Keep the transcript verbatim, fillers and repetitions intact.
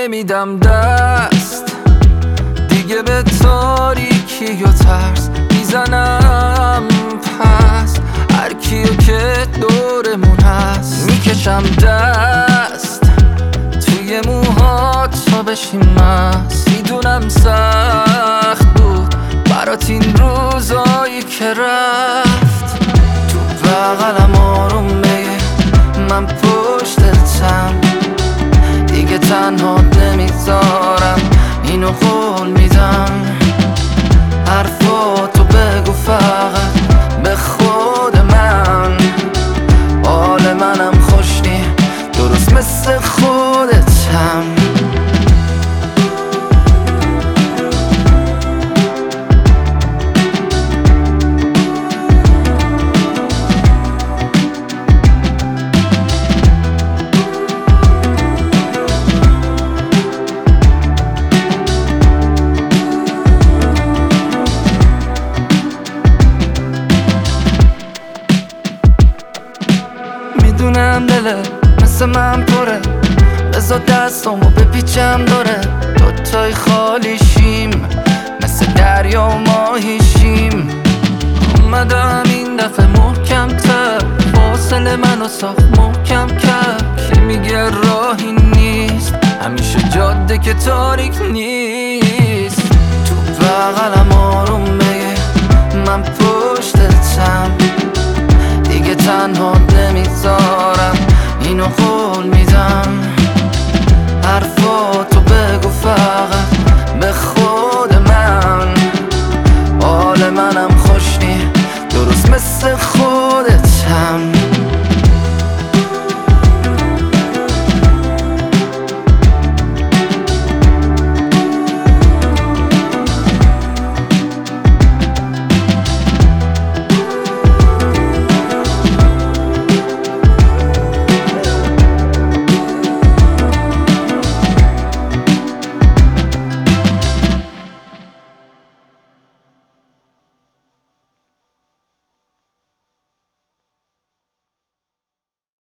نمیدم دست دیگه، به تاریکی و ترس میزنم پس هر کیو که دورمون هست. میکشم دست توی موها تا بشیم مست. میدونم سخت بود برات این روزایی که رفت. تو بغلم آروم بگه من پشتتم، دیگه تنها نمیذارم، اینو قول میدم. حرفاتو بگو فقط به خود من، حال منم خوش نی درست مثل خودتم. میدونم دله مثل من پره، بذار دستامو بپیچم داره. دوتای خالیشیم مثل دریا و ماهیشیم. اومدم این دفعه محکم تر، فاصله منو ساخت محکم کرد. که میگه راهی نیست همیشه جاده که تاریک نیست.